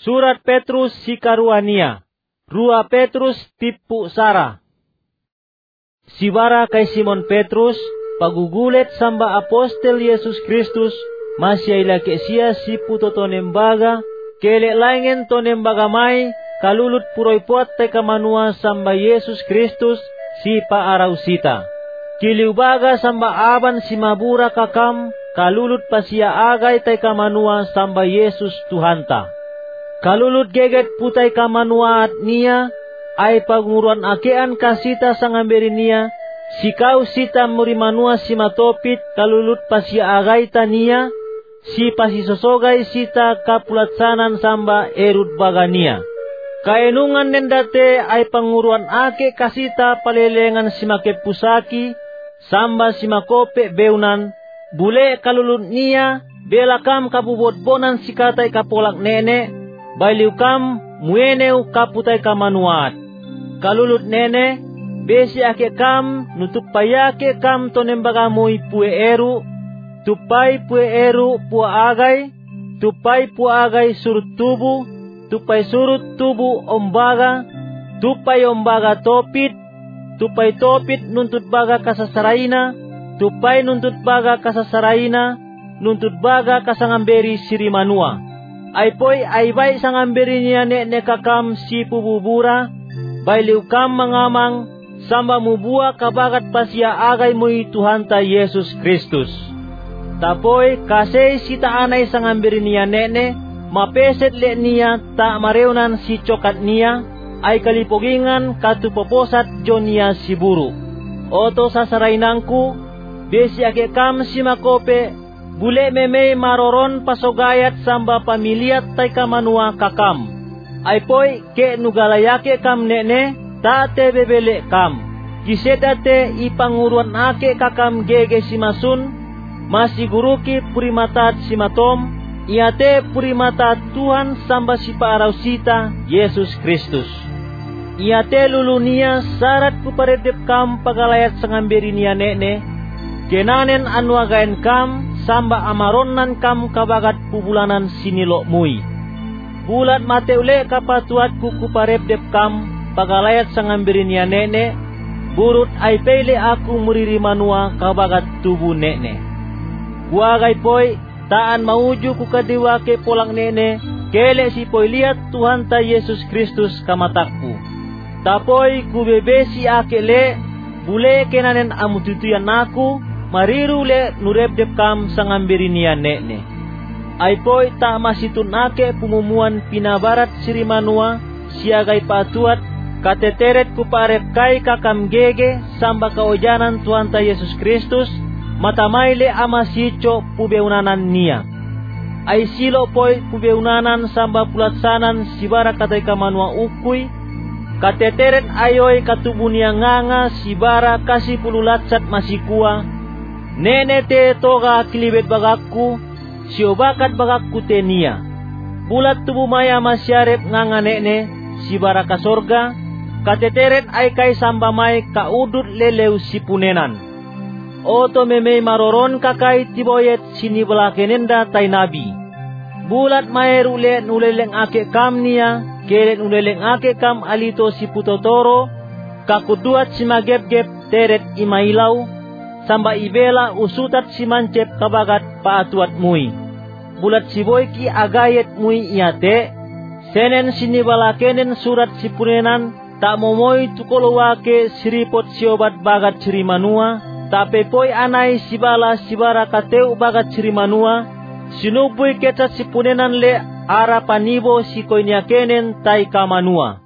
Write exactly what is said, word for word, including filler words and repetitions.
Surat Petrus sikaruania. Rua Petrus tipu Sara. Sibara kay Simon Petrus, pagugulet samba apostel Yesus Kristus, masya ilake siya si puto tonembaga, kele laingen tonembaga may, kalulut puroy puat tay kamanua samba Yesus Kristus, si paaraw sita. Kiliubaga samba aban si mabura kakam, kalulut pa siya agay tay kamanua samba Yesus Tuhanta. Kalulut geget putay kamanua at niya, ay pagunguruan akean kasita sa ngamberi niya, sikaw sita murimanua si matopit kalulut pa siya agay ta niya, si pasisosogay sita kapulatsanan samba erud baga niya. Kaenungan nendate ay panguruan ake kasita palelengan si makepusaki, samba si makope beunan, bule kalulut niya, belakam kabubotbonan si katay kapolak nene, bailiw kam mueneu kaputay kamanuat. Kalulut nene, besi ake kam nutupayake kam tonembaga muy pue eru, tupai pue eru pua agay, tupai pua agay surut tubu, tupai surut tubu ombaga, tupai ombaga topit, tupai topit nuntut baga kasasaraina, tupai nuntut baga kasasaraina, nuntut baga kasangamberi sirimanua. Ay poy ay bay sangamberi niya ne ne kakam si pububura, bailiw kam mangamang, samba mubua kabagat pasya agay mo'y Tuhanta Yesus Kristus. Tapoy kasay si taanay sangamberi niya ne ne, mapeset le niya ta mareunan si cokat niya, ay kalipogingan katupoposat jon niya si buru. Oto sasarainangku, besi ake kam si makope, bule memei maroron pasogayat samba pamiliat tay kamanua kakam. Ay poy ke nugalayake kam nene, tate bebele kam. Kisedate ipanguruan ake kakam gege simasun, masiguruki purimatat simatom, iate purimatat Tuhan samba si paaraw sita Yesus Kristus. Iate lulunia sarat kuparedep kam pagalayat sangamberi niya nene, kenanen anuagain kam samba amaronan kam kabagat pubulanan sinilo mui. Bulat mate ule kapatuat kuku parepdep kam pagalayat sangamberi niya nene, burut ay pele aku muriri manua kabagat tubu nene. Kuagay poy taan mauju ku kadiwake polang nene, kele si poy liat Tuhanta Yesus Kristus kamatakku. Tapoy kubebesi akele, bule kenanen amututuyan aku, mariru le nurebdep kam sangamberi niya nene. Ay po'y ta masitun ake pumumuan pinabarat sirimanua, siagay patuat, kateteret kuparep kay kakamgege, samba kaojanan Tuhanta Yesus Kristus, matamayle ama sicho pubeunanan niya. Ay silo po'y pubeunanan samba pulatsanan sibara katay kamanua ukuy, kateteret ayoy katubu niya nganga sibara kasi pululatsat masikua, nene te toga kilibet bagakku, siobakat bagakku te niya. Bulat tubu maya masyarep nganga nene, sibara ka sorga, kateteret ay kay samba may kaudut lelew sipunenan. Oto memei maroron kakay tiboyet sinibalakenenda tay nabi. Bulat maerule nuleleng ake kam niya, keret nuleleng ake kam alito si putotoro, kakuduat si magebgep teret imailaw, samba ibela usutat si mancep kabagat paatuat mui. Bulat si boyki agayet mui iate, senen sinibalakenen surat si punenan, tak momoy tukolowake siripot siobat bagat sirimanua, tape poy anay sibala sibara kateu bagat sirimanua, sinubuy kecat si punenan le ara panibo si koinyakenen tay kamanua.